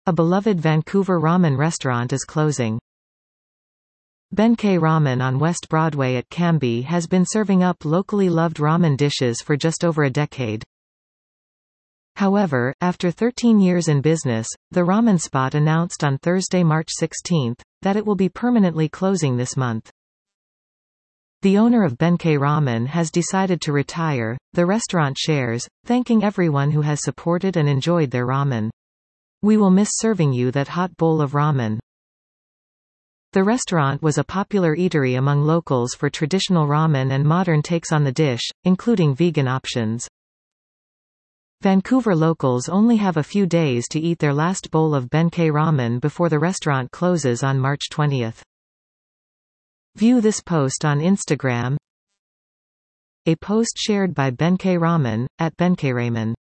A beloved Vancouver ramen restaurant is closing. Benkei Ramen on West Broadway at Cambie has been serving up locally loved ramen dishes for just over a decade. However, after 13 years in business, the ramen spot announced on Thursday, March 16, that it will be permanently closing this month. The owner of Benkei Ramen has decided to retire, the restaurant shares, thanking everyone who has supported and enjoyed their ramen. "We will miss serving you that hot bowl of ramen." The restaurant was a popular eatery among locals for traditional ramen and modern takes on the dish, including vegan options. Vancouver locals only have a few days to eat their last bowl of Benkei Ramen before the restaurant closes on March 20. View this post on Instagram. A post shared by Benkei Ramen, @BenkeiRamen.